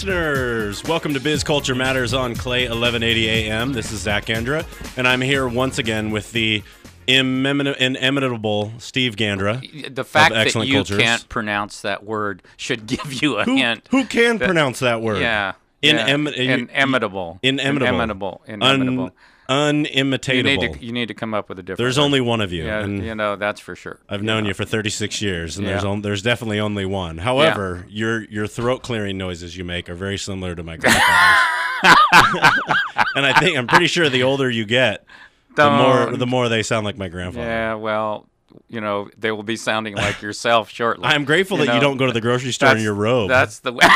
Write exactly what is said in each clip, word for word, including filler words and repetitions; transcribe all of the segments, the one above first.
listeners, welcome to Biz Culture Matters on Clay eleven eighty A M. This is Zach Gandra, and I'm here once again with the inimitable Steve Gandra. The fact that you Cultures. can't pronounce that word should give you a who, hint. Who can that, pronounce that word? Yeah. Inim- yeah. Inimitable. Inimitable. Inimitable. Inimitable. Un- Unimitatable. You need, to, you need to come up with a different There's word. only one of you. Yeah, and you know, that's for sure. I've known yeah. you for thirty-six years, and yeah. there's on, there's definitely only one. However, yeah. your your throat clearing noises you make are very similar to my grandfather's. And I think I'm pretty sure the older you get, Don't. the more the more they sound like my grandfather. Yeah, well, you know, they will be sounding like yourself shortly. I'm grateful you that know, you don't go to the grocery store in your robe. That's the way.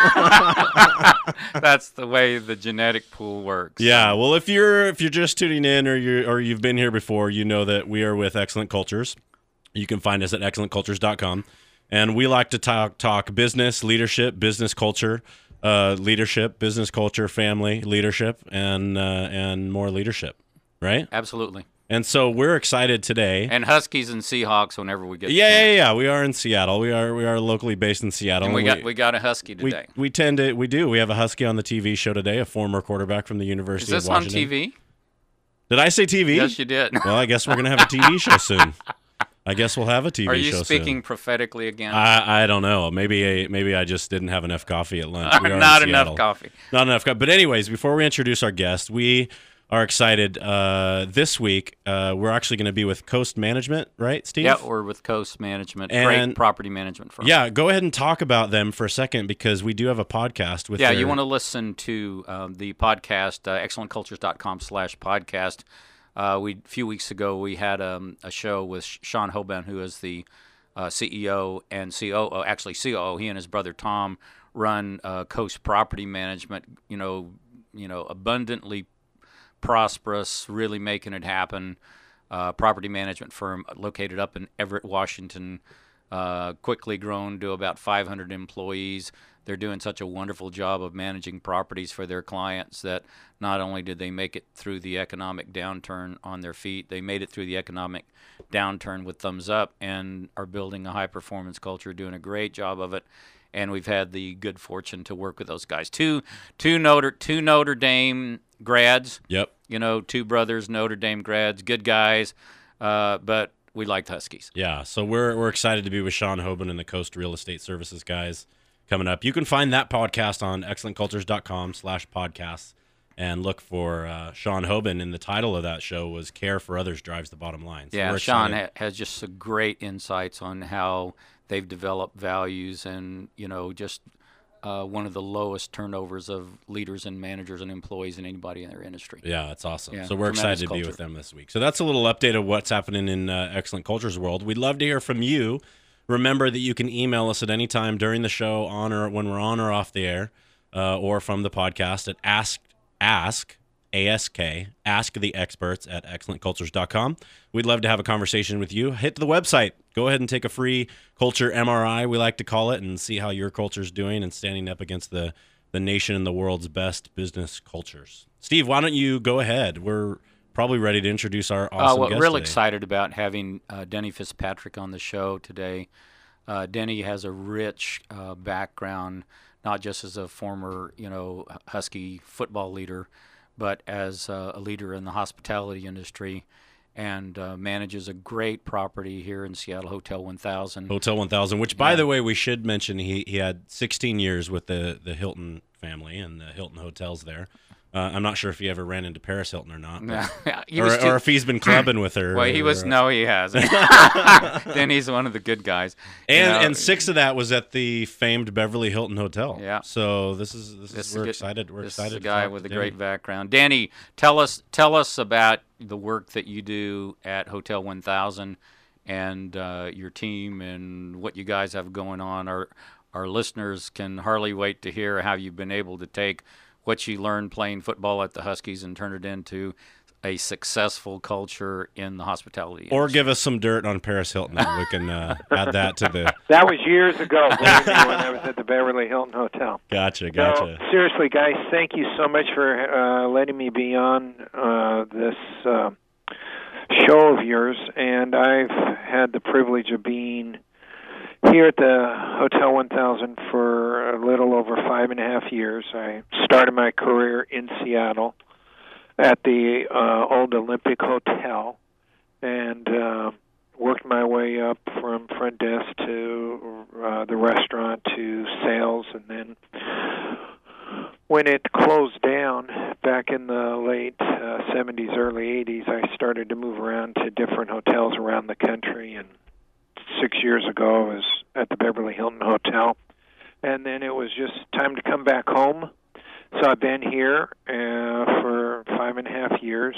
That's the way the genetic pool works. Yeah, well, if you're if you're just tuning in or you or you've been here before, you know that we are with Excellent Cultures. You can find us at excellent cultures dot com, and we like to talk talk business, leadership, business culture, uh, leadership, business culture, family leadership, and uh, and more leadership. Right? Absolutely. And so we're excited today. And Huskies and Seahawks whenever we get. Yeah, yeah, yeah. We are in Seattle. We are we are locally based in Seattle. And we and got we, we got a Husky today. We, we tend to we do. We have a Husky on the T V show today, a former quarterback from the University of Washington. Is this on T V? Did I say T V? Yes, you did. Well, I guess we're gonna have a T V show soon. I guess we'll have a T V show soon. Are you speaking soon. prophetically again? I I don't know. Maybe a, maybe I just didn't have enough coffee at lunch. We are Not in enough coffee. Not enough coffee. But anyways, before we introduce our guest, we are excited. Uh, this week, uh, we're actually going to be with Coast Management, right, Steve? Yeah, we're with Coast Management, and great property management firm. Yeah, go ahead and talk about them for a second because we do have a podcast with Yeah, their... you want to listen to um, the podcast, uh, excellent cultures dot com slash podcast. Uh, we a few weeks ago, we had um, a show with Sean Hoban, who is the uh, C E O and C O O, actually C O O. He and his brother Tom run uh, Coast Property Management, you know, you know, abundantly prosperous, really making it happen. Uh, property management firm located up in Everett, Washington, uh, quickly grown to about five hundred employees. They're doing such a wonderful job of managing properties for their clients that not only did they make it through the economic downturn on their feet, they made it through the economic downturn with thumbs up and are building a high-performance culture, doing a great job of it. And we've had the good fortune to work with those guys. Two, two Notre, two Notre Dame grads. Yep. You know, two brothers, Notre Dame grads, good guys, uh, but we liked Huskies. Yeah, so we're we're excited to be with Sean Hoban and the Coast Real Estate Services guys coming up. You can find that podcast on excellent cultures dot com slash podcasts and look for uh, Sean Hoban. And the title of that show was Care for Others Drives the Bottom Line. So yeah, Sean ha- has just some great insights on how they've developed values and, you know, just uh, one of the lowest turnovers of leaders and managers and employees in anybody in their industry. Yeah, that's awesome. Yeah, so we're excited to culture. be with them this week. So that's a little update of what's happening in uh, Excellent Cultures world. We'd love to hear from you. Remember that you can email us at any time during the show, on or when we're on or off the air, uh, or from the podcast at ask ask ask ask the experts at excellent cultures dot com. We'd love to have a conversation with you. Hit the website. Go ahead and take a free culture M R I, we like to call it, and see how your culture's doing and standing up against the the nation and the world's best business cultures. Steve, why don't you go ahead? We're probably ready to introduce our awesome uh, well, guest real today. excited about having uh, Denny Fitzpatrick on the show today. Uh, Denny has a rich uh, background, not just as a former, you know, Husky football leader, but as uh, a leader in the hospitality industry, and uh, manages a great property here in Seattle, Hotel one thousand. Hotel one thousand, which, by yeah. the way, we should mention he, he had sixteen years with the, the Hilton family and the Hilton hotels there. Uh, I'm not sure if he ever ran into Paris Hilton or not. No, he or, was too, or if he's been clubbing with her. Well, he or, was, or, no, he hasn't. Then he's one of the good guys. And you know, and six of that was at the famed Beverly Hilton Hotel. Yeah. So this is this, this is we're good, excited. We're this excited. This is a to guy talk with to a Danny. great background. Danny, tell us tell us about the work that you do at Hotel one thousand and uh, your team and what you guys have going on. Our our listeners can hardly wait to hear how you've been able to take what you learned playing football at the Huskies and turn it into a successful culture in the hospitality industry. Or give us some dirt on Paris Hilton. And we can uh, add that to the... That was years ago, believe me, when I was at the Beverly Hilton Hotel. Gotcha, gotcha. So, seriously, guys, thank you so much for uh, letting me be on uh, this uh, show of yours. And I've had the privilege of being here at the Hotel one thousand for a little over five and a half years. I started my career in Seattle at the uh, old Olympic Hotel, and uh, worked my way up from front desk to uh, the restaurant to sales, and then when it closed down back in the late uh, seventies, early eighties, I started to move around to different hotels around the country, and six years ago I was at the Beverly Hilton Hotel, and then it was just time to come back home. So I've been here uh, for five and a half years.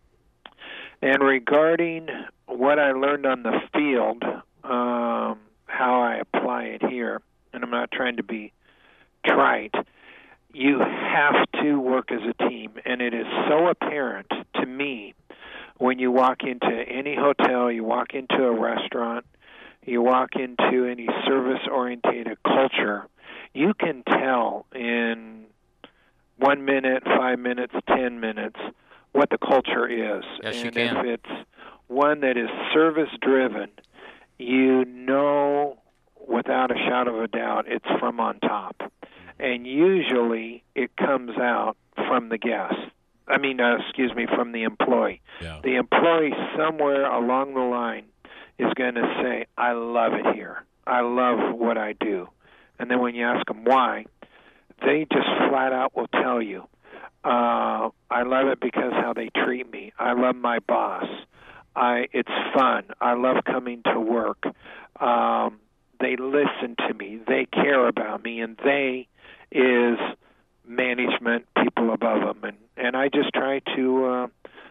And regarding what I learned on the field, um, how I apply it here, and I'm not trying to be trite, you have to work as a team. And it is so apparent to me when you walk into any hotel, you walk into a restaurant, you walk into any service-oriented culture, you can tell in one minute, five minutes, ten minutes, what the culture is. Yes, and you can. if it's one that is service-driven, you know without a shadow of a doubt it's from on top. And usually it comes out from the guest. I mean, uh, excuse me, from the employee. Yeah. The employee somewhere along the line is going to say, I love it here. I love what I do. And then when you ask them why, they just flat out will tell you, uh, I love it because how they treat me. I love my boss. I it's fun. I love coming to work. Um, they listen to me. They care about me, and they is management, people above them, and and I just try to uh,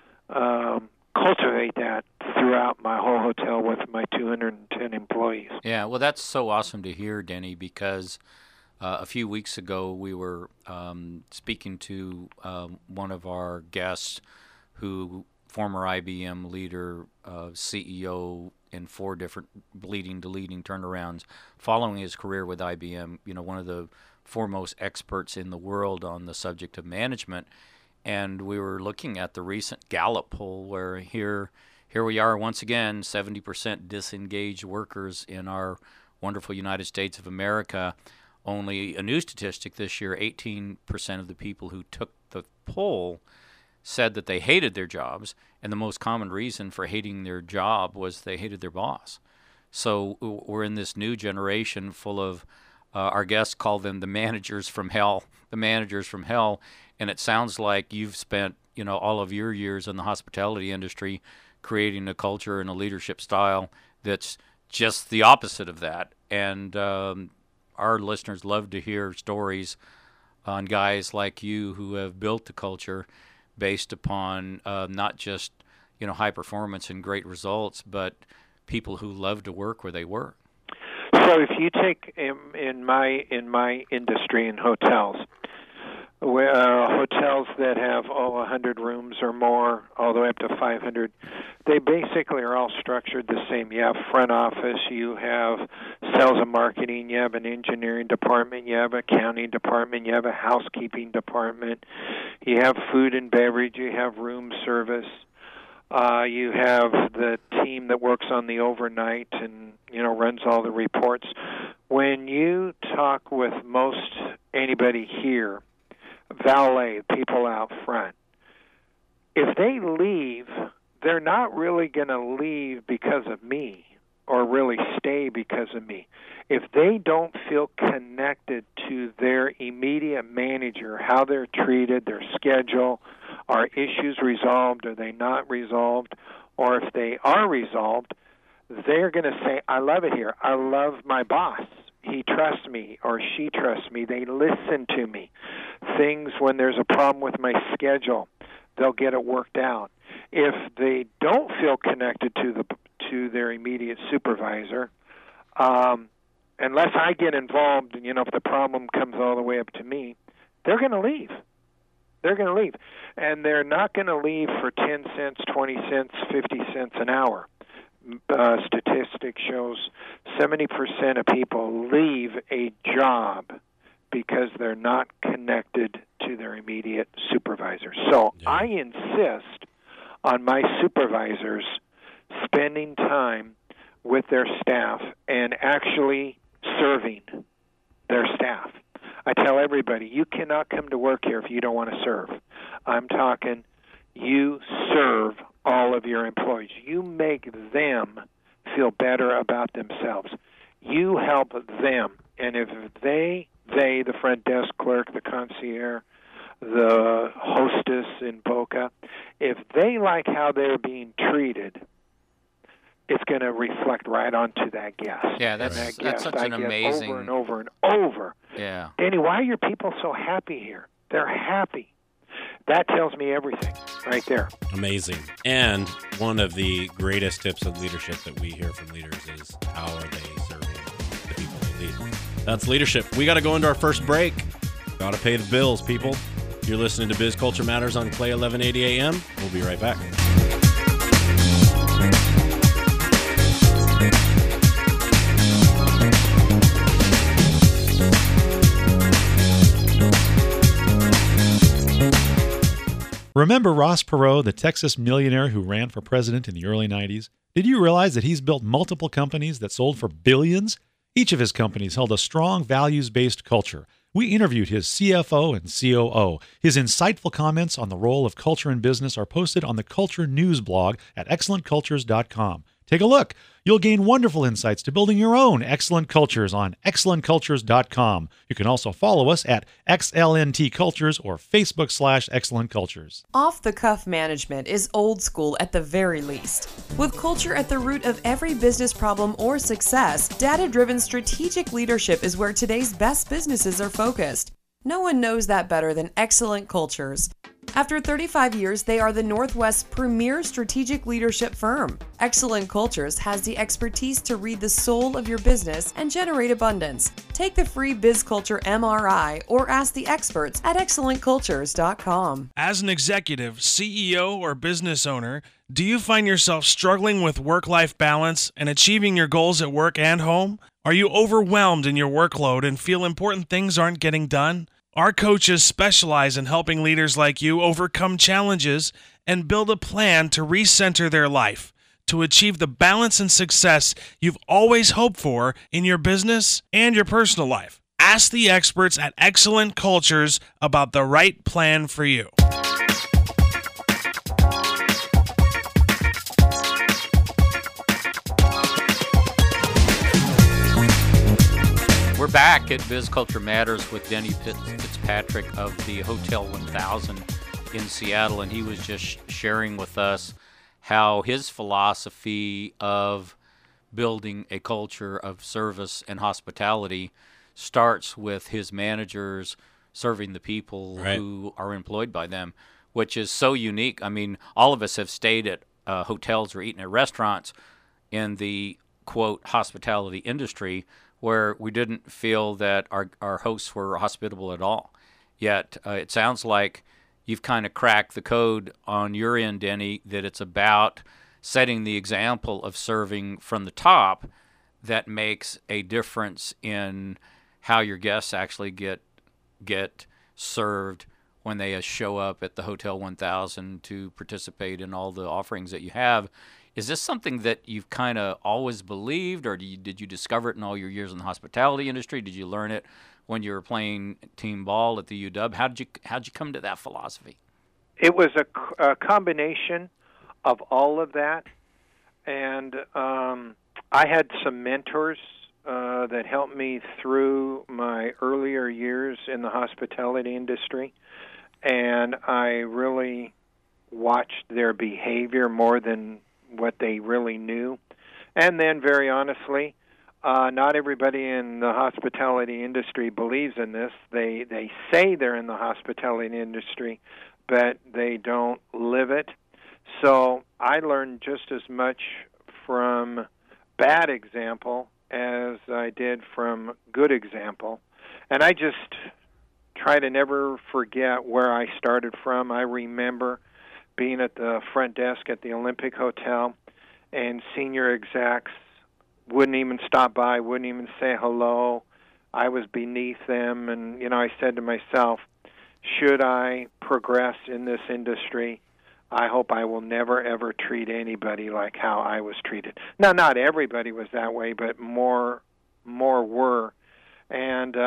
um, cultivate that throughout my whole hotel with my two hundred ten employees. Yeah, well, that's so awesome to hear, Denny, because uh, a few weeks ago we were um, speaking to uh, one of our guests who, former I B M leader, uh, C E O in four different leading to leading turnarounds, following his career with I B M, you know, one of the foremost experts in the world on the subject of management. And we were looking at the recent Gallup poll where here here we are once again, seventy percent disengaged workers in our wonderful United States of America. Only a new statistic this year, eighteen percent of the people who took the poll said that they hated their jobs, and the most common reason for hating their job was they hated their boss. So we're in this new generation full of, uh, our guests call them the managers from hell, the managers from hell, and it sounds like you've spent, you know, all of your years in the hospitality industry creating a culture and a leadership style that's just the opposite of that. And um, our listeners love to hear stories on guys like you who have built the culture based upon uh, not just, you know, high performance and great results, but people who love to work where they work. So if you take in, in my in my industry in hotels, where uh, hotels that have oh one hundred rooms or more, all the way up to five hundred, they basically are all structured the same. You have front office, you have sales and marketing, you have an engineering department, you have an accounting department, you have a housekeeping department, you have food and beverage, you have room service. Uh, you have the team that works on the overnight and, you know, runs all the reports. When you talk with most anybody here, valet, people out front, if they leave, they're not really going to leave because of me or really stay because of me. If they don't feel connected to their immediate manager, how they're treated, their schedule, are issues resolved, are they not resolved, or if they are resolved, they're going to say, I love it here. I love my boss. He trusts me or she trusts me. They listen to me. Things when there's a problem with my schedule, they'll get it worked out. If they don't feel connected to the to their immediate supervisor, um, unless I get involved, you know, if the problem comes all the way up to me, they're going to leave. They're going to leave. And they're not going to leave for ten cents, twenty cents, fifty cents an hour. Uh, statistic shows seventy percent of people leave a job because they're not connected to their immediate supervisor. So Yeah. I insist on my supervisors spending time with their staff and actually serving their staff. I tell everybody, you cannot come to work here if you don't want to serve. I'm talking, you serve all of your employees. You make them feel better about themselves. You help them. And if they, they, the front desk clerk, the concierge, the hostess in Boca, if they like how they're being treated, it's going to reflect right onto that guest. Yeah, that's, that that's guest, such I an get amazing... over and over and over. Yeah. Danny, why are your people so happy here? They're happy. That tells me everything right there. Amazing. And one of the greatest tips of leadership that we hear from leaders is how are they serving the people they lead? That's leadership. We got to go into our first break. Got to pay the bills, people. You're listening to Biz Culture Matters on Clay eleven eighty A M. We'll be right back. Remember Ross Perot, the Texas millionaire who ran for president in the early nineties? Did you realize that he's built multiple companies that sold for billions? Each of his companies held a strong values-based culture. We interviewed his C F O and C O O. His insightful comments on the role of culture in business are posted on the Culture News blog at excellent cultures dot com. Take a look. You'll gain wonderful insights to building your own excellent cultures on excellent cultures dot com. You can also follow us at X L N T Cultures or Facebook slash Excellent Cultures. Off-the-cuff management is old school at the very least. With culture at the root of every business problem or success, data-driven strategic leadership is where today's best businesses are focused. No one knows that better than Excellent Cultures. After thirty-five years, they are the Northwest's premier strategic leadership firm. Excellent Cultures has the expertise to read the soul of your business and generate abundance. Take the free BizCulture M R I or ask the experts at excellent cultures dot com. As an executive, C E O, or business owner, do you find yourself struggling with work-life balance and achieving your goals at work and home? Are you overwhelmed in your workload and feel important things aren't getting done? Our coaches specialize in helping leaders like you overcome challenges and build a plan to recenter their life, to achieve the balance and success you've always hoped for in your business and your personal life. Ask the experts at Excellent Cultures about the right plan for you. We're back at Biz Culture Matters with Denny Fitzpatrick of the Hotel one thousand in Seattle, and he was just sharing with us how his philosophy of building a culture of service and hospitality starts with his managers serving the people right. who are employed by them, which is so unique. I mean, all of us have stayed at uh, hotels or eaten at restaurants in the, quote, hospitality industry, where we didn't feel that our, our hosts were hospitable at all. Yet uh, it sounds like you've kind of cracked the code on your end, Denny, that it's about setting the example of serving from the top that makes a difference in how your guests actually get get served when they show up at the Hotel one thousand to participate in all the offerings that you have. Is this something that you've kind of always believed, or did you, did you discover it in all your years in the hospitality industry? Did you learn it when you were playing team ball at the U W? How did you how did you come to that philosophy? It was a, a combination of all of that, and um, I had some mentors uh, that helped me through my earlier years in the hospitality industry, and I really watched their behavior more than what they really knew. And then, very honestly, uh, not everybody in the hospitality industry believes in this. They they say they're in the hospitality industry, but they don't live it. So I learned just as much from bad example as I did from good example. And I just try to never forget where I started from. I remember being at the front desk at the Olympic Hotel, and senior execs wouldn't even stop by, wouldn't even say hello. I was beneath them, and, you know, I said to myself, should I progress in this industry, I hope I will never, ever treat anybody like how I was treated. Now, not everybody was that way, but more more were. And um,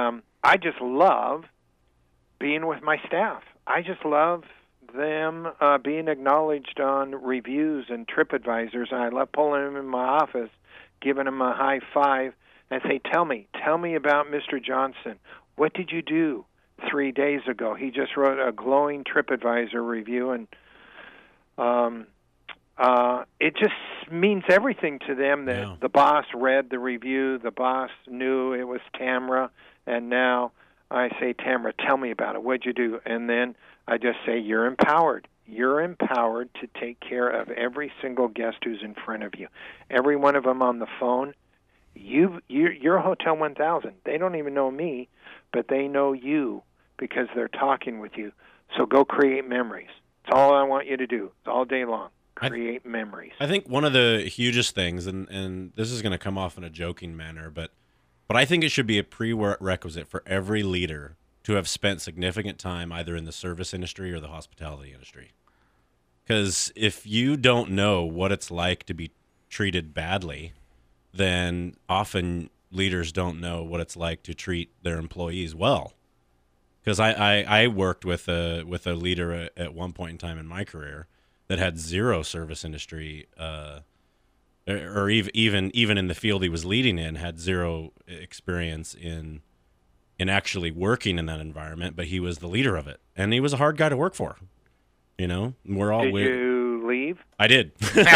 I just love being with my staff. I just love them uh, being acknowledged on reviews and TripAdvisors. And I love pulling them in my office, giving them a high five, and say, tell me, tell me about Mister Johnson. What did you do three days ago? He just wrote a glowing TripAdvisor review, and um, uh, it just means everything to them that Yeah. the boss read the review, the boss knew it was Tamra, and now I say, Tamra, tell me about it. What'd you do? And then I just say, you're empowered. You're empowered to take care of every single guest who's in front of you. Every one of them on the phone. You, you, you're Hotel one thousand. They don't even know me, but they know you because they're talking with you. So go create memories. It's all I want you to do. It's all day long. Create I, memories. I think one of the hugest things, and, and this is going to come off in a joking manner, but but I think it should be a prerequisite for every leader to have spent significant time either in the service industry or the hospitality industry. Because if you don't know what it's like to be treated badly, then often leaders don't know what it's like to treat their employees well. Because I, I, I worked with a with a leader at, at one point in time in my career that had zero service industry, uh, or, or even even even in the field he was leading in, had zero experience in in actually working in that environment. But he was the leader of it, and he was a hard guy to work for. You know, we're all. Did we, you leave? I did.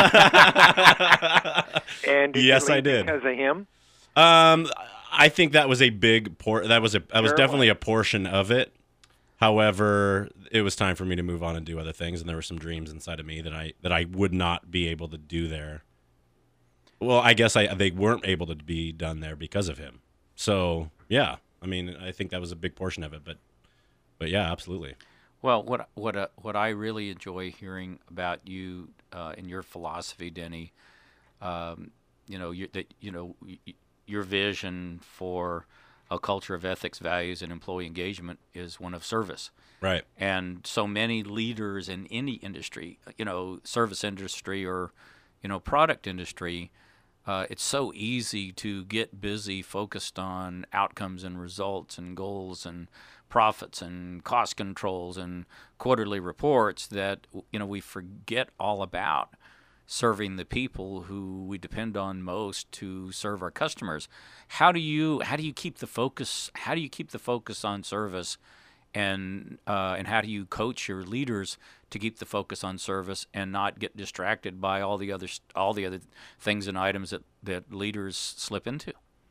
And did yes, you leave I did. because of him. Um, I think that was a big por- That was a that was Sure definitely was. a portion of it. However, it was time for me to move on and do other things, and there were some dreams inside of me that I that I would not be able to do there. Well, I guess I they weren't able to be done there because of him. So yeah, I mean, I think that was a big portion of it. But but yeah, absolutely. Well, what what uh, what I really enjoy hearing about you uh, and your philosophy, Denny, um, you know, you, that you know y- your vision for a culture of ethics, values, and employee engagement is one of service. Right. And so many leaders in any industry, you know, service industry or, you know, product industry, uh, it's so easy to get busy focused on outcomes and results and goals and profits and cost controls and quarterly reports that, you know, we forget all about serving the people who we depend on most to serve our customers. How do you how do you keep the focus how do you keep the focus on service, and uh, and how do you coach your leaders to keep the focus on service and not get distracted by all the other all the other things and items that, that leaders slip into?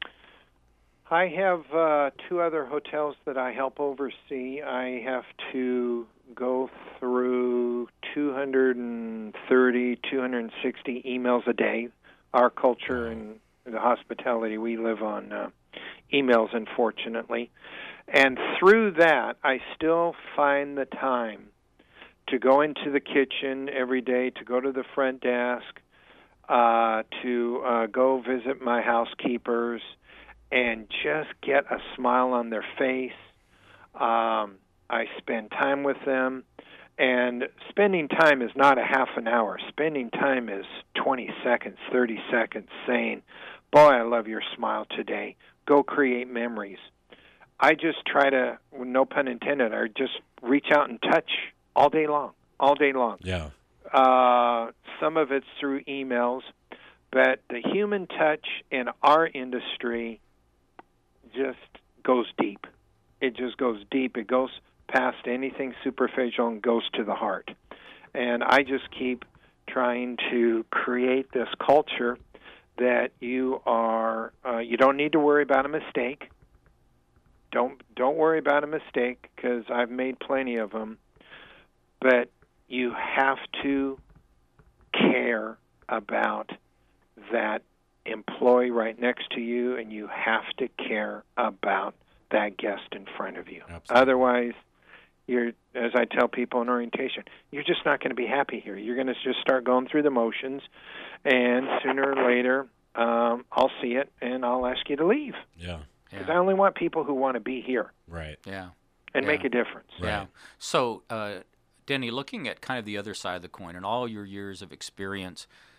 I have uh, two other hotels that I help oversee. I have to go through two hundred thirty, two hundred sixty emails a day. Our culture in the hospitality, we live on uh, emails, unfortunately. And through that, I still find the time to go into the kitchen every day, to go to the front desk, uh, to uh, go visit my housekeepers, and just get a smile on their face. Um, I spend time with them, and spending time is not a half an hour. Spending time is twenty seconds, thirty seconds, saying, boy, I love your smile today. Go create memories. I just try to, no pun intended, I just reach out and touch all day long, all day long. Yeah. Uh, some of it's through emails, but the human touch in our industry just goes deep. It just goes deep. It goes past anything superficial and goes to the heart. And I just keep trying to create this culture that you are, uh, you don't need to worry about a mistake. Don't don't worry about a mistake, because I've made plenty of them. But you have to care about that employee right next to you, and you have to care about that guest in front of you. Absolutely. Otherwise, you're, as I tell people in orientation, you're just not going to be happy here. You're going to just start going through the motions, and sooner or later, um, I'll see it, and I'll ask you to leave. Yeah. Because I only want people who want to be here Right. Yeah. and Yeah. make a difference. Yeah. Right. So, uh, Denny, looking at kind of the other side of the coin and all your years of experience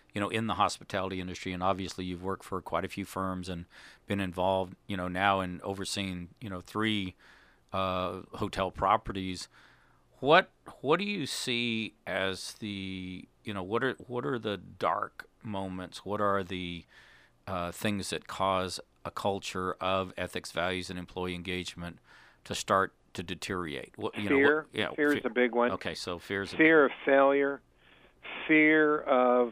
you know, in the hospitality industry, and obviously you've worked for quite a few firms and been involved, you know, now in overseeing, you know, three uh, hotel properties. What what do you see as the, you know, what are what are the dark moments? What are the uh, things that cause a culture of ethics, values, and employee engagement to start to deteriorate? What, you fear. Know, what, yeah, fear fear is a big one. Okay, so fear is a fear big of failure, fear of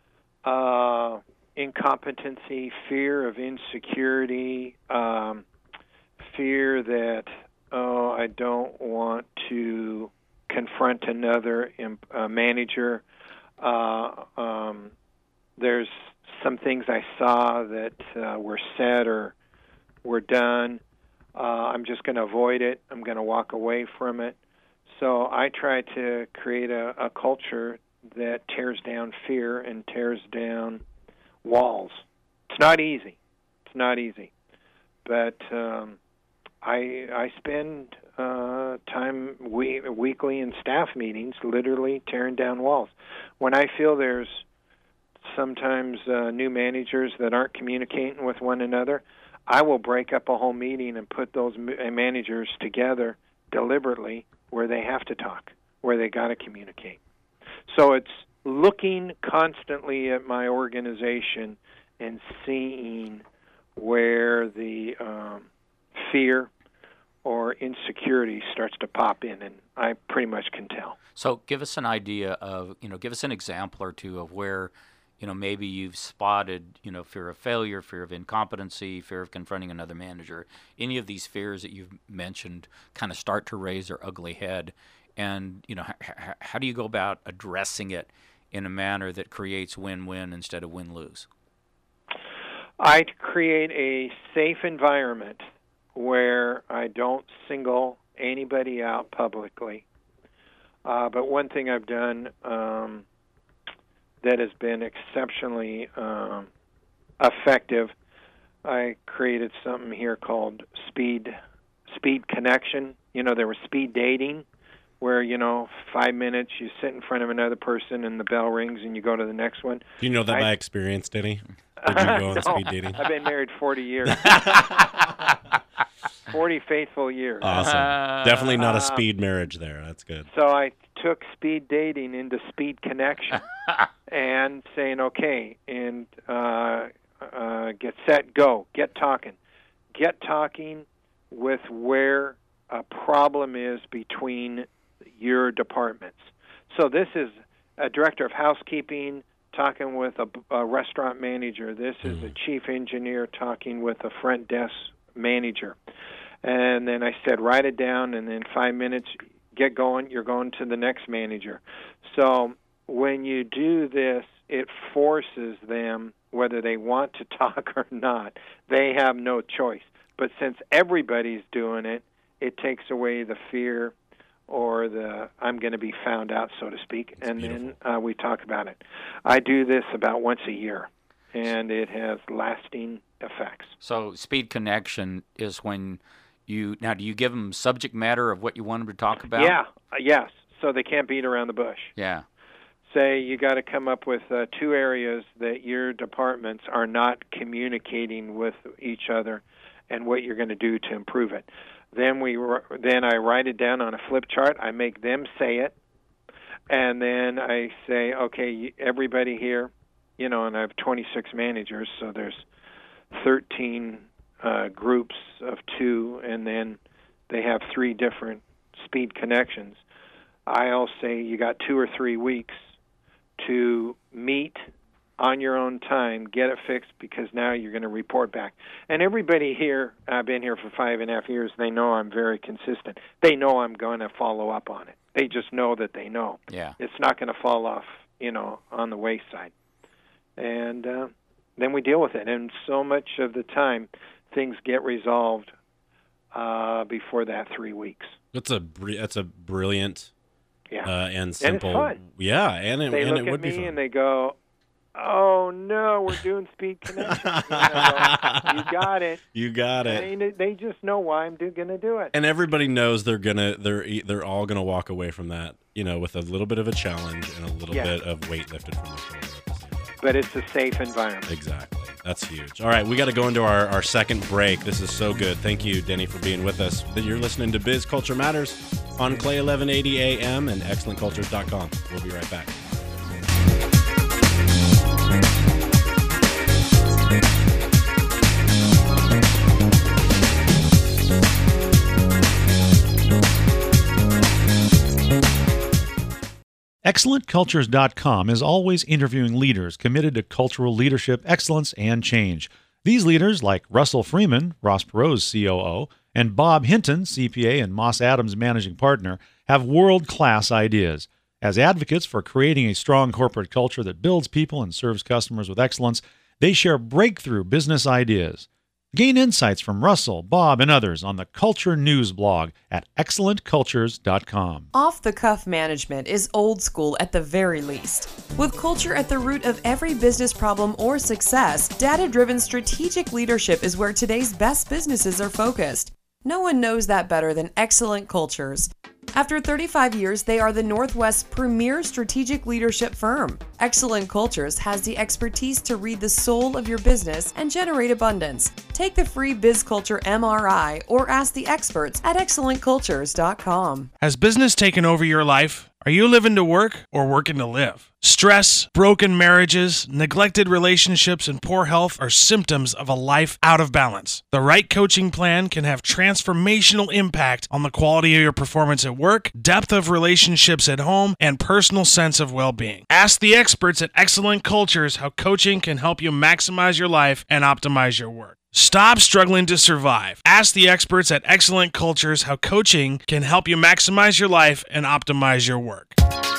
uh, incompetency, fear of insecurity, um, fear that, oh, I don't want to confront another uh, manager. Uh, um, there's some things I saw that uh, were said or were done. Uh, I'm just going to avoid it. I'm going to walk away from it. So I try to create a, a culture that tears down fear and tears down walls. It's not easy. It's not easy. But um, I I spend uh, time we, weekly in staff meetings literally tearing down walls. When I feel there's sometimes uh, new managers that aren't communicating with one another, I will break up a whole meeting and put those managers together deliberately where they have to talk, where they got to communicate. So it's looking constantly at my organization and seeing where the um, fear or insecurity starts to pop in, and I pretty much can tell. So give us an idea of, you know, give us an example or two of where, you know, maybe you've spotted, you know, fear of failure, fear of incompetency, fear of confronting another manager. Any of these fears that you've mentioned kind of start to raise their ugly head. And, you know, h- h- how do you go about addressing it in a manner that creates win-win instead of win-lose? I create a safe environment where I don't single anybody out publicly. Uh, but one thing I've done um, that has been exceptionally um, effective, I created something here called Speed Speed Connection. You know, there was speed dating, where, you know, five minutes you sit in front of another person and the bell rings and you go to the next one. Do you know that I, by experience, Denny? Did you go on no, speed dating? I've been married forty years. forty faithful years. Awesome. Definitely not a speed marriage there. That's good. So I took speed dating into Speed Connection and saying, okay, and uh, uh, get set, go, get talking. Get talking with where a problem is between your departments. So this is a director of housekeeping talking with a, a restaurant manager. This is a chief engineer talking with a front desk manager. And then I said, write it down, and in five minutes, get going. You're going to the next manager. So when you do this, it forces them, whether they want to talk or not, they have no choice. But since everybody's doing it, it takes away the fear or the I'm going to be found out, so to speak, That's and beautiful. then uh, we talk about it. I do this about once a year, and it has lasting effects. So Speed Connection is when you, now do you give them subject matter of what you want them to talk about? Yeah, uh, yes, so they can't beat around the bush. Yeah. Say you got to come up with uh, two areas that your departments are not communicating with each other and what you're going to do to improve it. Then we then I write it down on a flip chart. I make them say it, and then I say, okay, everybody here, you know, and I have twenty-six managers, so there's thirteen uh, groups of two, and then they have three different speed connections. I'll say you got two or three weeks to meet on your own time, get it fixed, because now you're going to report back. And everybody here, I've been here for five and a half years, they know I'm very consistent. They know I'm going to follow up on it. They just know that they know. Yeah. It's not going to fall off, you know, on the wayside. And uh, then we deal with it. And so much of the time, things get resolved uh, before that three weeks. That's a br- that's a brilliant Yeah. uh, and simple. And it's fun. Yeah, and it, They and look it at would be me fun. and they go, oh, no, we're doing Speed Connection. You know, you got it. You got it. And they, they just know why I'm going to do it. And everybody knows they're gonna they're e- they're all gonna walk away from that, you know, with a little bit of a challenge and a little Yeah. bit of weight lifted from their shoulders at the same time. but it's a safe environment. Exactly. That's huge. All right, we got to go into our, our second break. This is so good. Thank you, Denny, for being with us. You're listening to Biz Culture Matters on Clay eleven eighty A M and excellent cultures dot com. We'll be right back. excellent cultures dot com is always interviewing leaders committed to cultural leadership, excellence, and change. These leaders, like Russell Freeman, Ross Perot's C O O, and Bob Hinton, C P A and Moss Adams managing partner, have world-class ideas. As advocates for creating a strong corporate culture that builds people and serves customers with excellence, they share breakthrough business ideas. Gain insights from Russell, Bob, and others on the Culture News blog at excellent cultures dot com. Off-the-cuff management is old school at the very least. With culture at the root of every business problem or success, data-driven strategic leadership is where today's best businesses are focused. No one knows that better than Excellent Cultures. After thirty-five years, they are the Northwest's premier strategic leadership firm. Excellent Cultures has the expertise to read the soul of your business and generate abundance. Take the free BizCulture M R I or ask the experts at excellent cultures dot com. Has business taken over your life? Are you living to work or working to live? Stress, broken marriages, neglected relationships, and poor health are symptoms of a life out of balance. The right coaching plan can have transformational impact on the quality of your performance at work, depth of relationships at home, and personal sense of well-being. Ask the experts at Excellent Cultures how coaching can help you maximize your life and optimize your work. Stop struggling to survive. Ask the experts at Excellent Cultures how coaching can help you maximize your life and optimize your work.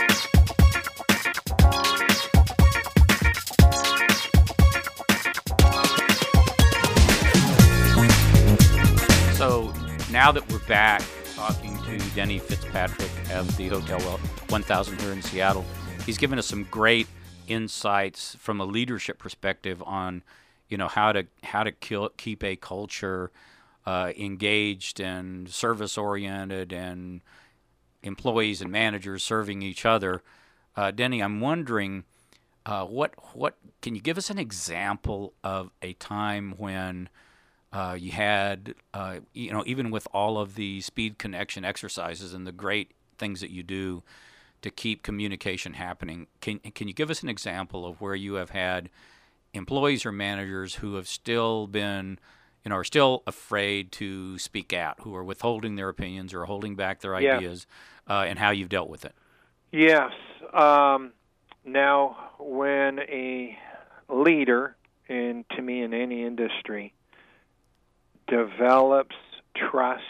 So now that we're back talking to Denny Fitzpatrick of the Hotel one thousand here in Seattle, he's given us some great insights from a leadership perspective on, you know, how to how to kill, keep a culture uh, engaged and service-oriented and employees and managers serving each other. Uh, Denny, I'm wondering, uh, what what can you give us an example of a time when uh, you had, uh, you know, even with all of the speed connection exercises and the great things that you do to keep communication happening, can can you give us an example of where you have had employees or managers who have still been, you know, are still afraid to speak out, who are withholding their opinions or holding back their Yeah. ideas, uh, and how you've dealt with it? Yes. Um, now, when a leader, in to me in any industry, develops trust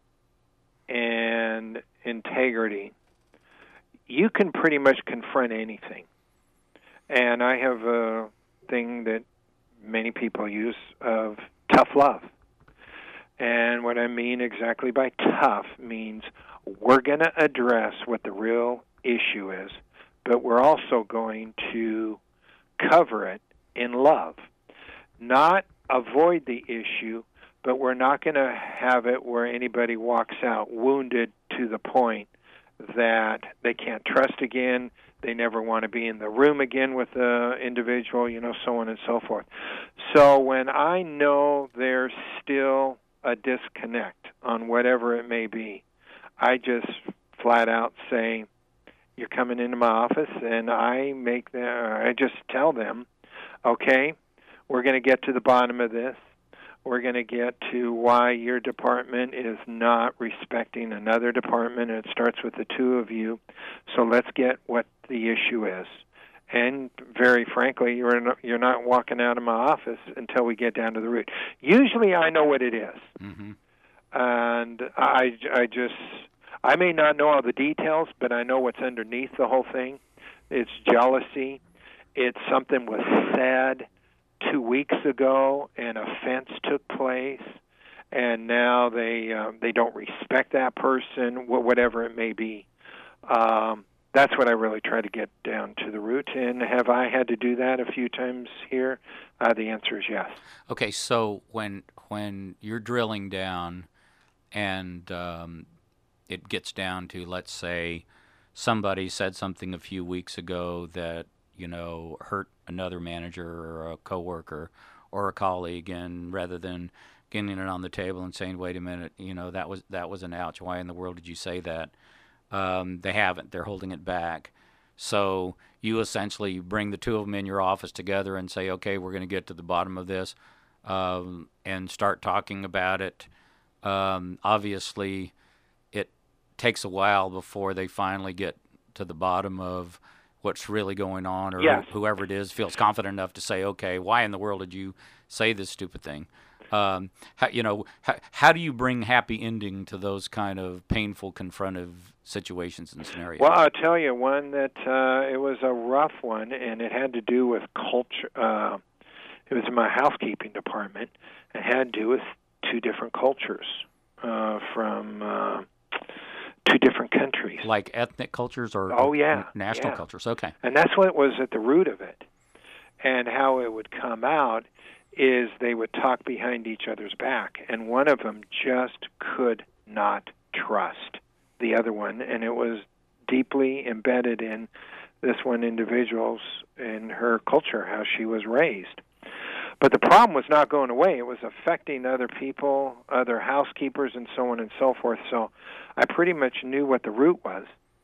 and integrity, you can pretty much confront anything. And I have a thing that many people use of tough love. And what I mean exactly by tough means we're going to address what the real issue is, but we're also going to cover it in love. Not avoid the issue, but we're not going to have it where anybody walks out wounded to the point that they can't trust again, they never want to be in the room again with the individual, you know, so on and so forth. So when I know there's still a disconnect on whatever it may be, I just flat out say, you're coming into my office, and I make the, I just tell them, okay, we're going to get to the bottom of this. We're going to get to why your department is not respecting another department, and it starts with the two of you. So let's get what the issue is. And very frankly, you're not, you're not walking out of my office until we get down to the root. Usually I know what it is. Mm-hmm. And I, I just, I may not know all the details, but I know what's underneath the whole thing. It's jealousy. It's something was said two weeks ago, an offense took place, and now they um, they don't respect that person, whatever it may be. Um, that's what I really try to get down to the root. And have I had to do that a few times here? Uh, the answer is yes. Okay, so when when you're drilling down and um, it gets down to, let's say, somebody said something a few weeks ago that you know, hurt another manager or a coworker or a colleague, and rather than getting it on the table and saying, wait a minute, you know, that was that was an ouch. Why in the world did you say that? Um, they haven't. They're holding it back. So you essentially bring the two of them in your office together and say, okay, we're going to get to the bottom of this, um, and start talking about it. Um, obviously, it takes a while before they finally get to the bottom of what's really going on, or Yes. wh- whoever it is feels confident enough to say, okay, why in the world did you say this stupid thing? Um, how, you know, how, how do you bring happy ending to those kind of painful, confrontive situations and scenarios? Well, I'll tell you one that uh, it was a rough one, and it had to do with culture. Uh, it was in my housekeeping department. It had to do with two different cultures uh, from uh, two different countries. Like ethnic cultures or Oh, yeah, national yeah. cultures? Okay. And that's what was at the root of it. And how it would come out is they would talk behind each other's back, and one of them just could not trust the other one, and it was deeply embedded in this one individual's, in her culture, how she was raised. But the problem was not going away. It was affecting other people, other housekeepers, and so on and so forth. So I pretty much knew what the root was.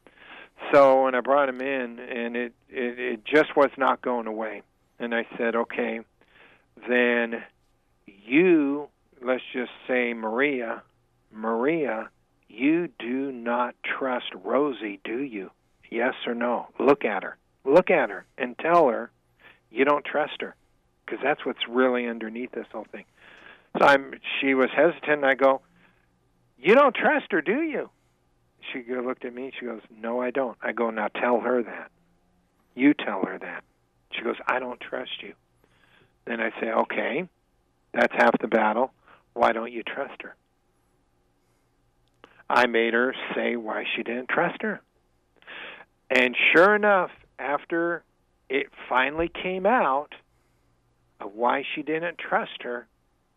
So when I brought him in, and it, it, it just was not going away. And I said, okay, then you, let's just say Maria, Maria, you do not trust Rosie, do you? Yes or no? Look at her. Look at her and tell her you don't trust her, because that's what's really underneath this whole thing. So I'm, she was hesitant, and I go, you don't trust her, do you? She go, looked at me, and she goes, no, I don't. I go, now tell her that. You tell her that. She goes, I don't trust you. Then I say, okay, that's half the battle. Why don't you trust her? I made her say why she didn't trust her. And sure enough, after it finally came out of why she didn't trust her,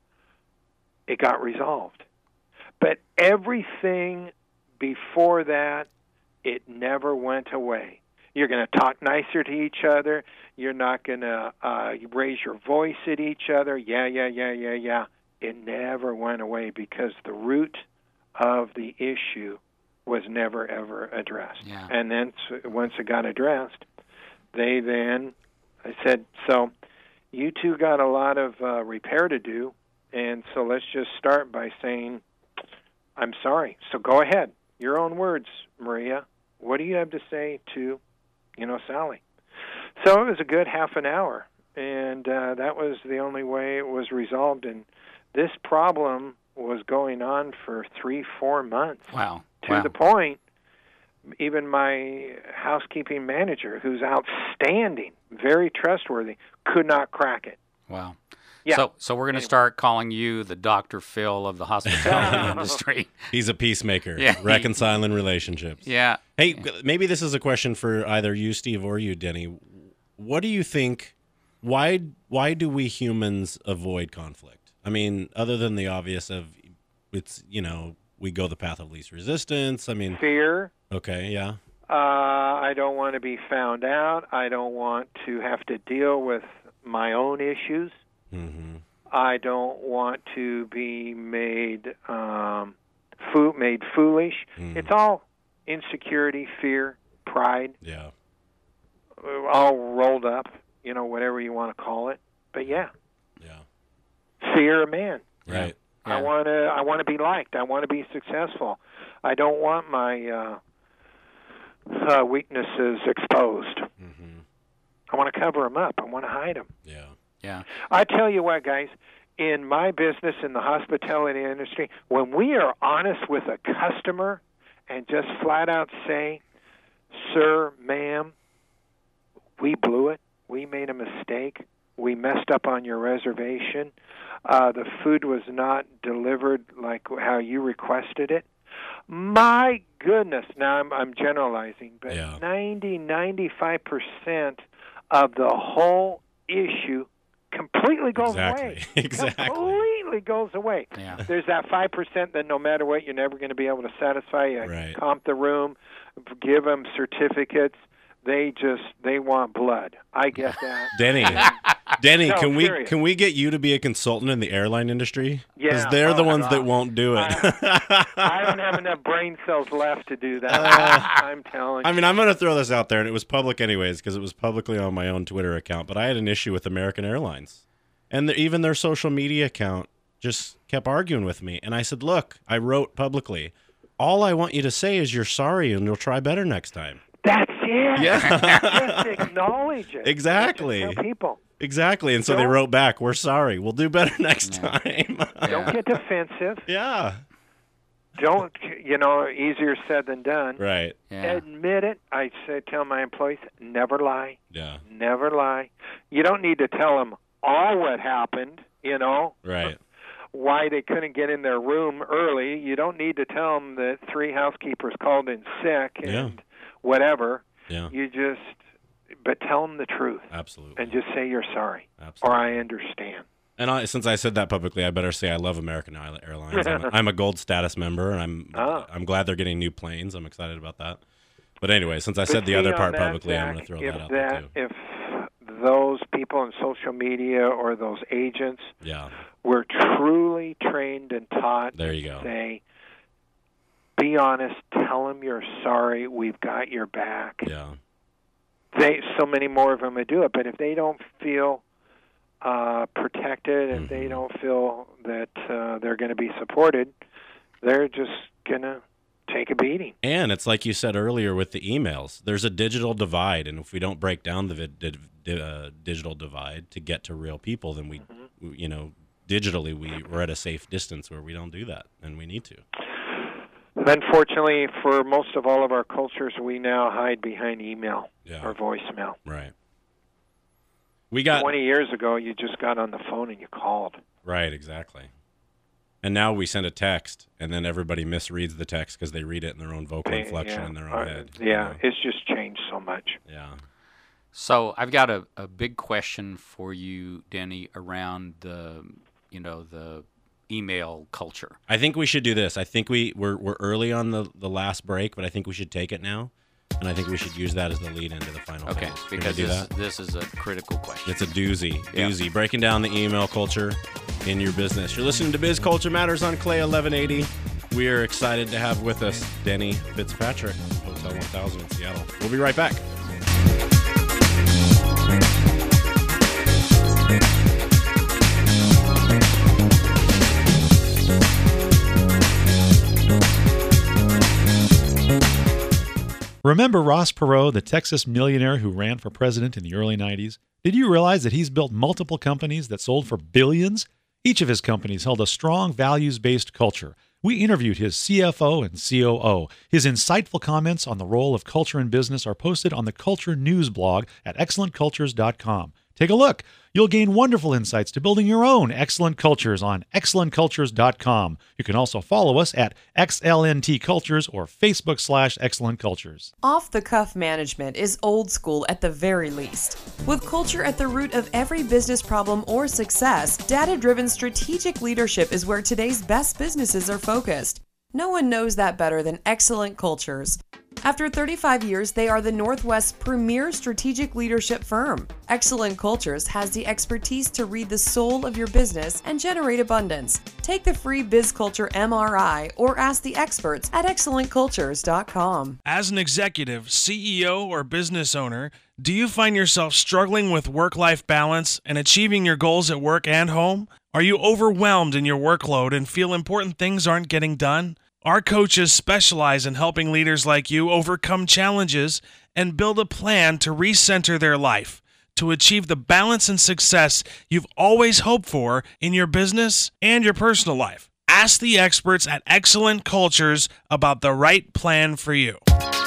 it got resolved. But everything before that, it never went away. You're going to talk nicer to each other. You're not going to uh, raise your voice at each other. Yeah, yeah, yeah, yeah, yeah. It never went away because the root of the issue was never, ever addressed. Yeah. And then so once it got addressed, they then, I said, so you two got a lot of uh, repair to do, and so let's just start by saying, I'm sorry. So go ahead. Your own words, Maria. What do you have to say to, you know, Sally? So it was a good half an hour, and uh, that was the only way it was resolved. And this problem was going on for three, four months. Wow. To wow. the point, even my housekeeping manager, who's outstanding, very trustworthy, could not crack it. Wow. Yeah. So, so we're going to start calling you the Doctor Phil of the hospitality industry. He's a peacemaker, Yeah. reconciling relationships. Yeah. Hey, maybe this is a question for either you, Steve, or you, Denny. What do you think? Why why do we humans avoid conflict? I mean, other than the obvious of it's, you know, we go the path of least resistance. I mean, Fear. okay, yeah. Uh, I don't want to be found out. I don't want to have to deal with my own issues. Mm-hmm. I don't want to be made um, fo- made foolish. Mm. It's all insecurity, fear, pride, Yeah. all rolled up, you know, whatever you want to call it. But yeah, Yeah. fear of man. Right. I Yeah. want to. I want to be liked. I want to be successful. I don't want my uh, uh, weaknesses exposed. Mm-hmm. I want to cover them up. I want to hide them. Yeah. Yeah. I tell you what, guys. In my business, in the hospitality industry, when we are honest with a customer and just flat out say, "Sir, ma'am, we blew it. We made a mistake. We messed up on your reservation. Uh, the food was not delivered like how you requested it." My goodness, now I'm, I'm generalizing, but Yeah. ninety, ninety-five percent of the whole issue completely goes Exactly. away. Exactly. Completely goes away. Yeah. There's that five percent that no matter what, you're never going to be able to satisfy. You Right. comp the room, give them certificates. They just they want blood. I get that. Denny, Denny, No, can we serious. can we get you to be a consultant in the airline industry? Because Yeah. they're the Oh, ones God. that won't do it. I, I don't have enough brain cells left to do that. I'm telling you. I mean, I'm going to throw this out there, and it was public anyways because it was publicly on my own Twitter account. But I had an issue with American Airlines, and the, even their social media account just kept arguing with me. And I said, "Look, I wrote publicly. All I want you to say is you're sorry, and you'll try better next time." That's it. Yeah. Just acknowledge it. Exactly. Just tell people. Exactly. And so they Don't- wrote back, "We're sorry. We'll do better next time." Don't get defensive. Yeah. Don't, you know, easier said than done. Right. Yeah. Admit it. I say, tell my employees, never lie. Yeah. Never lie. You don't need to tell them all what happened, you know, Right. why they couldn't get in their room early. You don't need to tell them that three housekeepers called in sick and Yeah. whatever. Yeah. You just, but tell them the truth Absolutely. and just say you're sorry or Absolutely. I understand. And I, since I said that publicly, I better say I love American Airlines. I'm a, I'm a gold status member, and I'm Ah. I'm glad they're getting new planes. I'm excited about that. But anyway, since I said But the see, other on part that, publicly, I'm Zach, going to throw if that out that, there too. If those people on social media or those agents Yeah. were truly trained and taught There you to go. say, be honest, tell them you're sorry, we've got your back. Yeah. They so many more of them would do it, but if they don't feel uh, protected, if they Mhm. don't feel that uh, they're going to be supported, they're just going to take a beating. And it's like you said earlier with the emails. There's a digital divide, and if we don't break down the vid- di- di- uh, digital divide to get to real people, then we, Mm-hmm. we- you know, digitally we, we're at a safe distance where we don't do that, and we need to. Unfortunately, for most of all of our cultures, we now hide behind email Yeah. or voicemail. Right. We got twenty years ago, you just got on the phone and you called. right, exactly. And now we send a text, and then everybody misreads the text because they read it in their own vocal They- inflection yeah. in their Uh, own head. you Yeah, know? it's just changed so much. Yeah. So I've got a, a big question for you, Denny, around the you know the email culture. I think we should do this. I think we we're we're early on the the last break, but I think we should take it now, and I think we should use that as the lead into the final. Okay, phase. Can we because do this, that? this is a critical question. It's a doozy, Yeah. doozy. Breaking down the email culture in your business. You're listening to Biz Culture Matters on Clay eleven eighty. We are excited to have with us Denny Fitzpatrick, Hotel one thousand in Seattle. We'll be right back. Remember Ross Perot, the Texas millionaire who ran for president in the early nineties? Did you realize that he's built multiple companies that sold for billions? Each of his companies held a strong values-based culture. We interviewed his C F O and C O O. His insightful comments on the role of culture in business are posted on the Culture News blog at excellent cultures dot com. Take a look. You'll gain wonderful insights to building your own excellent cultures on excellent cultures dot com. You can also follow us at X L N T Cultures or Facebook slash Excellent Cultures. Off-the-cuff management is old school at the very least. With culture at the root of every business problem or success, data-driven strategic leadership is where today's best businesses are focused. No one knows that better than Excellent Cultures. After thirty-five years, they are the Northwest's premier strategic leadership firm. Excellent Cultures has the expertise to read the soul of your business and generate abundance. Take the free BizCulture M R I or ask the experts at excellent cultures dot com. As an executive, C E O, or business owner, do you find yourself struggling with work-life balance and achieving your goals at work and home? Are you overwhelmed in your workload and feel important things aren't getting done? Our coaches specialize in helping leaders like you overcome challenges and build a plan to recenter their life to achieve the balance and success you've always hoped for in your business and your personal life. Ask the experts at Excellent Cultures about the right plan for you.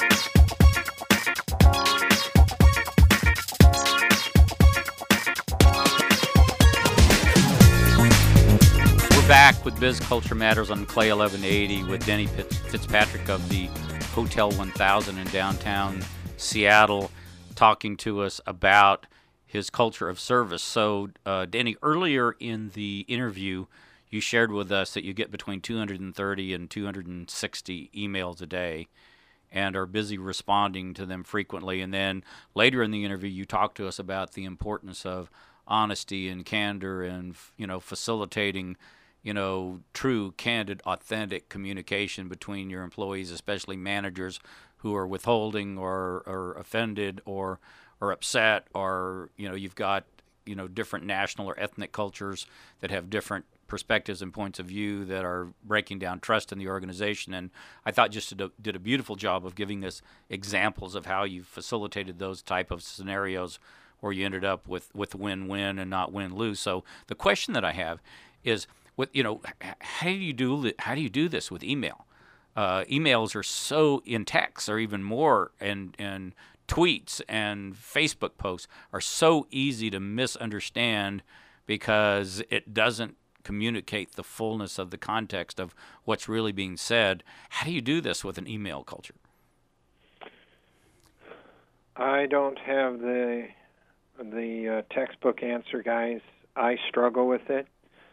We're back with Biz Culture Matters on Clay eleven eighty with Denny Fitz- Fitzpatrick of the Hotel one thousand in downtown Seattle, talking to us about his culture of service. So, uh, Denny, earlier in the interview, you shared with us that you get between two hundred thirty and two hundred sixty emails a day. and are busy responding to them frequently. And then later in the interview, you talk to us about the importance of honesty and candor and, you know, facilitating, you know, true, candid, authentic communication between your employees, especially managers who are withholding or, or offended or, or upset, or, you know, you've got, you know, different national or ethnic cultures that have different perspectives and points of view that are breaking down trust in the organization. And I thought just did a, did a beautiful job of giving us examples of how you facilitated those type of scenarios where you ended up with, with win-win and not win-lose. So the question that I have is, with, you know, how do you do how do you do this with email? Uh, emails are so in text, or even more, and and tweets and Facebook posts are so easy to misunderstand because it doesn't communicate the fullness of the context of what's really being said. How do you do this with an email culture? I don't have the the uh, textbook answer, guys. I struggle with it.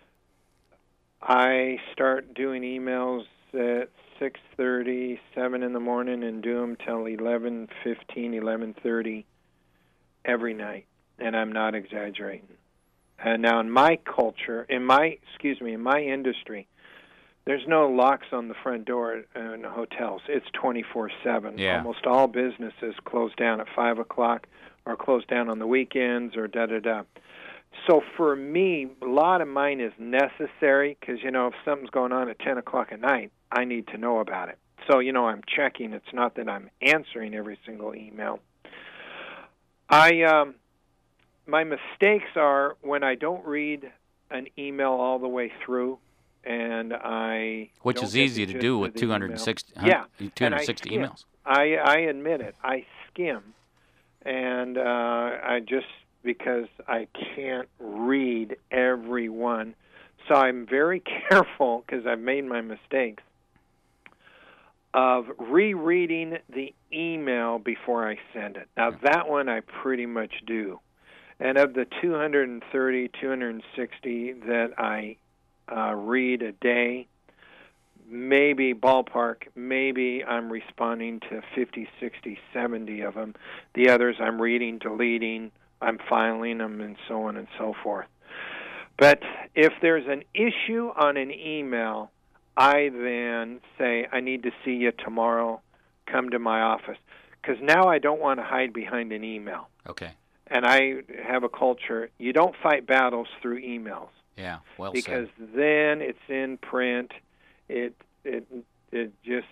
I start doing emails at six thirty, seven in the morning, and do them till eleven fifteen, eleven thirty every night, and I'm not exaggerating. And now in my culture, in my, excuse me, in my industry, there's no locks on the front door in hotels. It's twenty-four seven. Yeah. Almost all businesses close down at five o'clock or close down on the weekends or da-da-da. So for me, a lot of mine is necessary because, you know, if something's going on at ten o'clock at night, I need to know about it. So, you know, I'm checking. It's not that I'm answering every single email. I... um. My mistakes are when I don't read an email all the way through, and I which don't is get easy the to gist do of with the two hundred sixty, email. Yeah, two hundred sixty and I emails. I, I admit it. I skim, and uh, I just because I can't read every one, so I'm very careful because I've made my mistakes of rereading the email before I send it. Now that one I pretty much do. And of the two hundred thirty, two hundred sixty that I uh, read a day, maybe ballpark, maybe I'm responding to fifty, sixty, seventy of them. The others I'm reading, deleting, I'm filing them, and so on and so forth. But if there's an issue on an email, I then say, I need to see you tomorrow. Come to my office. Because now I don't want to hide behind an email. Okay. And I have a culture, you don't fight battles through emails. Yeah, well because said. then it's in print. It it it just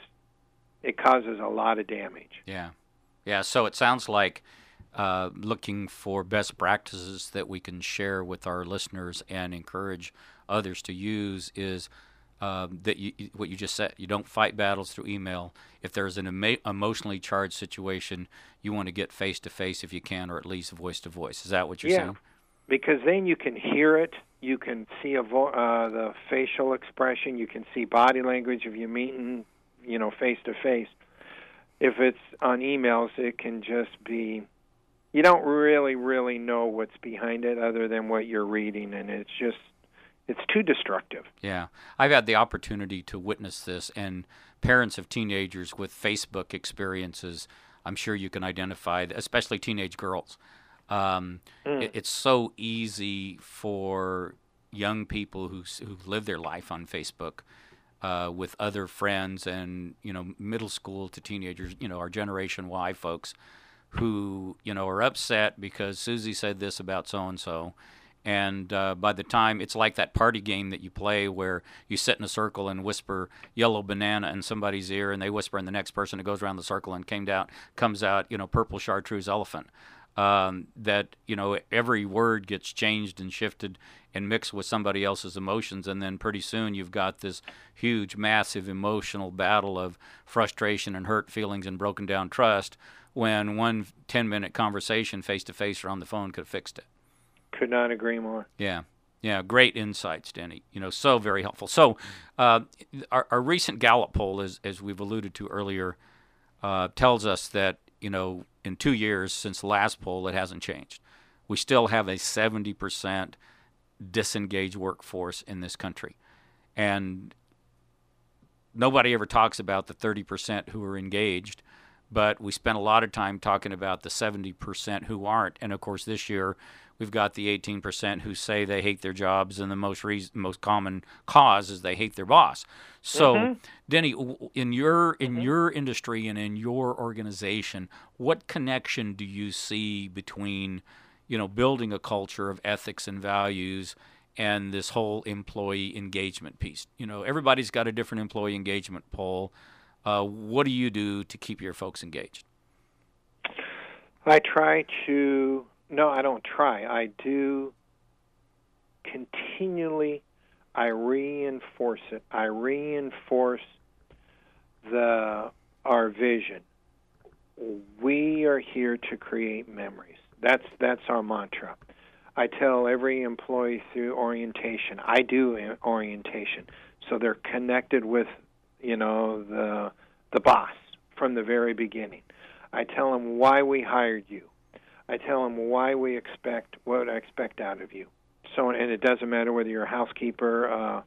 it causes a lot of damage. Yeah. Yeah, so it sounds like uh, looking for best practices that we can share with our listeners and encourage others to use is Um, that you, what you just said, you don't fight battles through email. If there's an emo- emotionally charged situation, you want to get face-to-face if you can, or at least voice-to-voice. Is that what you're yeah, saying? Because then you can hear it, you can see a vo- uh, the facial expression, you can see body language if you're meeting, you know, face-to-face. If it's on emails, it can just be, you don't really, really know what's behind it other than what you're reading, and it's just, it's too destructive. Yeah. I've had the opportunity to witness this, and parents of teenagers with Facebook experiences, I'm sure you can identify, especially teenage girls. Um, Mm. it, it's so easy for young people who who live their life on Facebook uh, with other friends and, you know, middle school to teenagers, you know, our Generation Y folks who, you know, are upset because Susie said this about so-and-so. And uh, by the time, it's like that party game that you play where you sit in a circle and whisper yellow banana in somebody's ear, and they whisper in the next person. It goes around the circle and came out, comes out, you know, purple chartreuse elephant. Um, that, you know, every word gets changed and shifted and mixed with somebody else's emotions, and then pretty soon you've got this huge, massive emotional battle of frustration and hurt feelings and broken down trust when one ten-minute conversation face-to-face or on the phone could have fixed it. Could not agree more. Yeah, yeah, great insights, Denny. You know, so very helpful. So, uh, our, our recent Gallup poll, as as we've alluded to earlier, uh, tells us that, you know, in two years since the last poll, it hasn't changed. We still have a seventy percent disengaged workforce in this country, and nobody ever talks about the thirty percent who are engaged, but we spent a lot of time talking about the seventy percent who aren't. And of course, this year we've got the eighteen percent who say they hate their jobs, and the most reason, most common cause is they hate their boss. So, mm-hmm. Denny, in your in mm-hmm. your industry and in your organization, what connection do you see between, you know, building a culture of ethics and values and this whole employee engagement piece? You know, everybody's got a different employee engagement poll. Uh, what do you do to keep your folks engaged? I try to, no, I don't try. I do continually, I reinforce it. I reinforce the our vision. We are here to create memories. That's that's our mantra. I tell every employee through orientation. I do orientation, so they're connected with, you know, the the boss from the very beginning. I tell them why we hired you. I tell them why we expect what I expect out of you. So, and it doesn't matter whether you're a housekeeper, uh,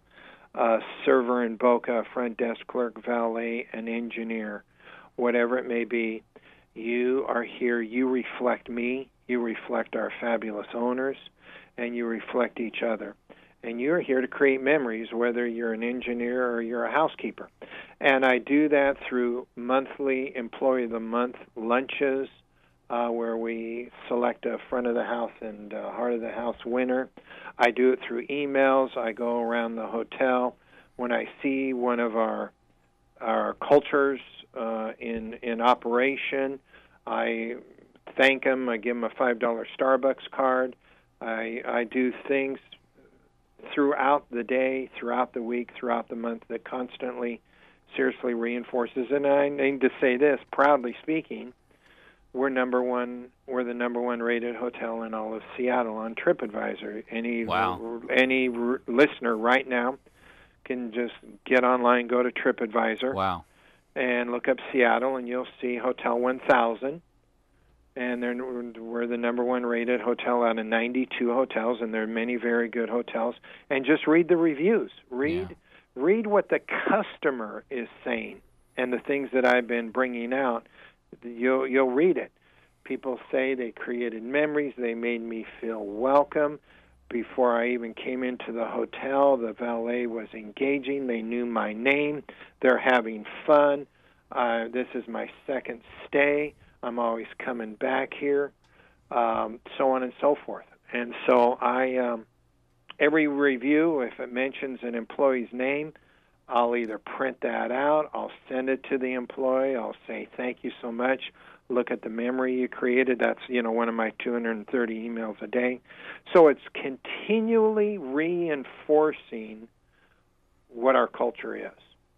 a server in Boca, a front desk clerk, valet, an engineer, whatever it may be. You are here. You reflect me. You reflect our fabulous owners, and you reflect each other. And you're here to create memories, whether you're an engineer or you're a housekeeper. And I do that through monthly Employee of the Month lunches, uh, where we select a front of the house and uh, heart of the house winner. I do it through emails. I go around the hotel. When I see one of our our cultures uh, in in operation, I thank them. I give them a five dollar Starbucks card. I I do things throughout the day, throughout the week, throughout the month that constantly, seriously reinforces. And I need to say this, proudly speaking, we're number one. We're the number one rated hotel in all of Seattle on TripAdvisor. Any wow. any r- listener right now can just get online, go to TripAdvisor, wow. and look up Seattle, and you'll see Hotel one thousand. And they're, we're the number one rated hotel out of ninety-two hotels, and there are many very good hotels. And just read the reviews. Read, yeah. read what the customer is saying, and the things that I've been bringing out. You'll you'll read it. People say they created memories. They made me feel welcome. Before I even came into the hotel, the valet was engaging. They knew my name. They're having fun. Uh, this is my second stay. I'm always coming back here, um, so on and so forth. And so I, um, every review, if it mentions an employee's name, I'll either print that out, I'll send it to the employee, I'll say, thank you so much, look at the memory you created. That's, you know, one of my two hundred thirty emails a day. So it's continually reinforcing what our culture is.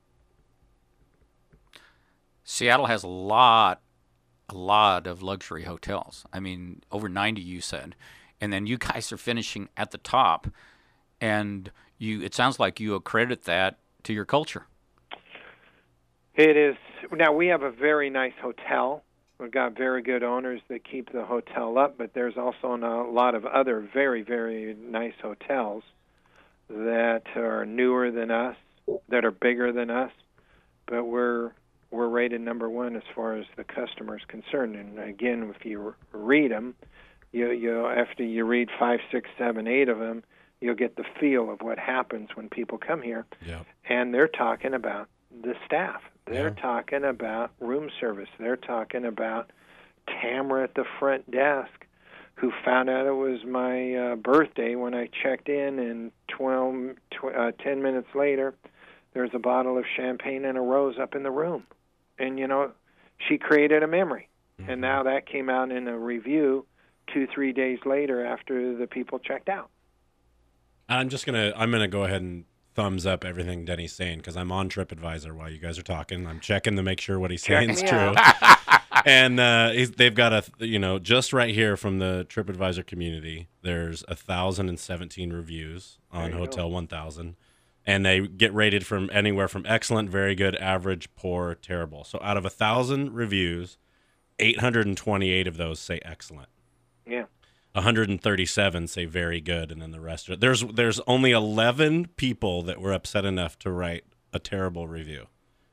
Seattle has a lot a lot of luxury hotels. I mean, over ninety, you said. And then you guys are finishing at the top. And you it sounds like you accredit that to your culture. It is. Now, we have a very nice hotel. We've got very good owners that keep the hotel up, but there's also a lot of other very, very nice hotels that are newer than us, that are bigger than us, but we're we're rated number one as far as the customer is concerned. And again, if you read them, you you after you read five, six, seven, eight of them, you'll get the feel of what happens when people come here. Yep. And they're talking about the staff. They're Yeah. talking about room service. They're talking about Tamara at the front desk, who found out it was my uh, birthday when I checked in, and twelve, tw- uh, ten minutes later, there's a bottle of champagne and a rose up in the room. And, you know, she created a memory. Mm-hmm. And now that came out in a review two, three days later after the people checked out. I'm just going to, I'm going to go ahead and thumbs up everything Denny's saying, because I'm on TripAdvisor while you guys are talking. I'm checking to make sure what he's saying is true. And uh, he's, they've got a, you know, just right here from the TripAdvisor community, there's one thousand seventeen reviews on Hotel go. one thousand. And they get rated from anywhere from excellent, very good, average, poor, terrible. So out of one thousand reviews, eight hundred twenty-eight of those say excellent. Yeah. one hundred thirty-seven say very good, and then the rest are... There's, there's only eleven people that were upset enough to write a terrible review.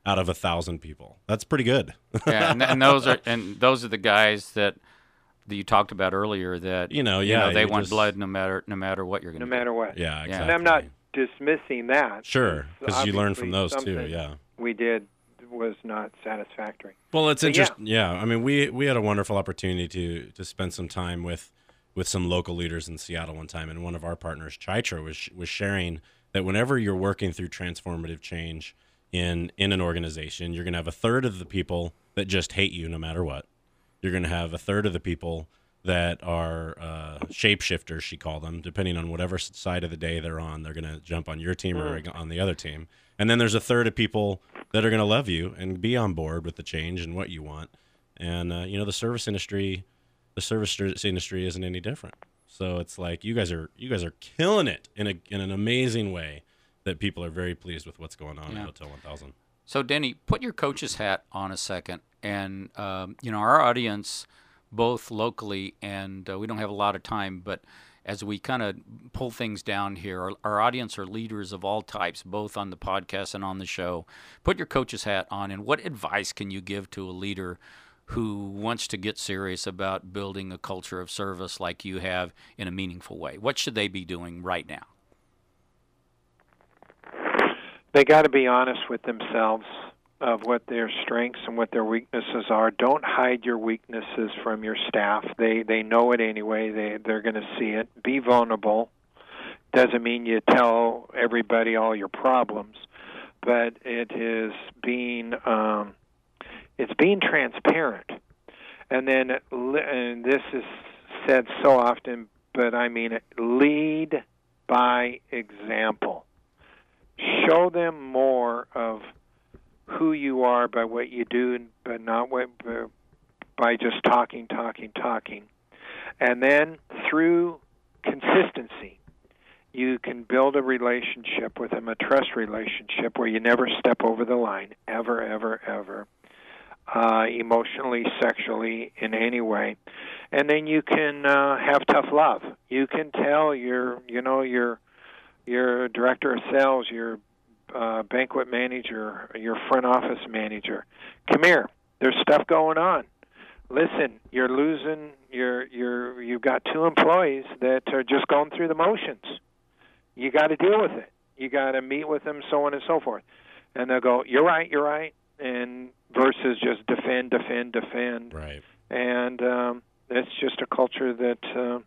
out of a thousand people. That's pretty good. Yeah, and, and those are and those are the guys that, that you talked about earlier. That You know, you yeah, know, they you want just- blood no matter no matter what you're going no to matter what. Yeah, exactly. And I'm not dismissing that. Sure, It's because you learn from those obviously too. something Yeah. we did was not satisfactory. Well, it's But yeah. interesting. Yeah. I mean, we we had a wonderful opportunity to to spend some time with with some local leaders in Seattle one time, and one of our partners, Chaitra, was was sharing that whenever you're working through transformative change in in an organization, you're going to have a third of the people that just hate you no matter what. You're going to have a third of the people that are uh, shapeshifters, she called them, depending on whatever side of the day they're on. They're going to jump on your team or on the other team. And then there's a third of people that are going to love you and be on board with the change and what you want. And, uh, you know, the service industry, the service industry isn't any different. So it's like you guys are you guys are killing it in a in an amazing way that people are very pleased with what's going on Yeah. at Hotel one thousand. So, Denny, put your coach's hat on a second. And, um, you know, our audience, both locally and uh, we don't have a lot of time, but as we kind of pull things down here, our, our audience are leaders of all types, both on the podcast and on the show. Put your coach's hat on, and what advice can you give to a leader who wants to get serious about building a culture of service like you have in a meaningful way? What should they be doing right now? They got to be honest with themselves of what their strengths and what their weaknesses are. Don't hide your weaknesses from your staff. They they know it anyway. They they're going to see it. Be vulnerable. Doesn't mean you tell everybody all your problems, but it is being um, it's being transparent. And then and this is said so often, but I mean it, lead by example. Show them more of who you are by what you do, but not what, by just talking, talking, talking. And then through consistency, you can build a relationship with them, a trust relationship where you never step over the line, ever, ever, ever, uh, emotionally, sexually, in any way. And then you can uh, have tough love. You can tell your, you know, your your director of sales, your uh, banquet manager, your front office manager, come here. There's stuff going on. Listen, you're losing. You're you're you've got two employees that are just going through the motions. You got to deal with it. You got to meet with them, so on and so forth. And they'll go, "You're right, you're right," and versus just defend, defend, defend. Right. And um, it's just a culture that. Uh,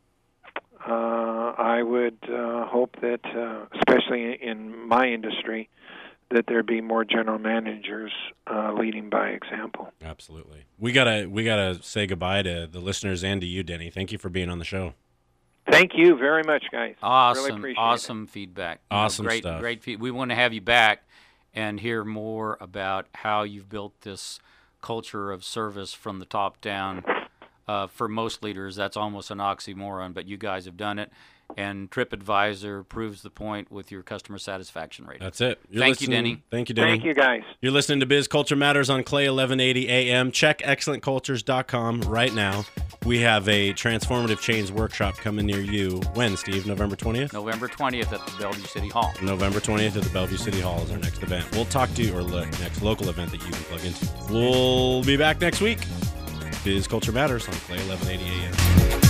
Uh, I would uh, hope that, uh, especially in my industry, that there be more general managers uh, leading by example. Absolutely. We gotta we gotta say goodbye to the listeners and to you, Denny. Thank you for being on the show. Thank you very much, guys. Awesome, really appreciate awesome feedback. You know, Awesome great, stuff. Great feed. We want to have you back and hear more about how you've built this culture of service from the top down. Uh, for most leaders, that's almost an oxymoron, but you guys have done it. And TripAdvisor proves the point with your customer satisfaction rating. That's it. You're Thank you, listening- Denny. Thank you, it. Denny. Thank you, guys. You're listening to Biz Culture Matters on Clay eleven eighty A M. Check excellent cultures dot com right now. We have a transformative change workshop coming near you. When, Steve? November twentieth? November twentieth at the Bellevue City Hall. November twentieth at the Bellevue City Hall is our next event. We'll talk to you, or the next local event that you can plug into. We'll be back next week. Biz Culture Matters on Clay eleven eighty A M.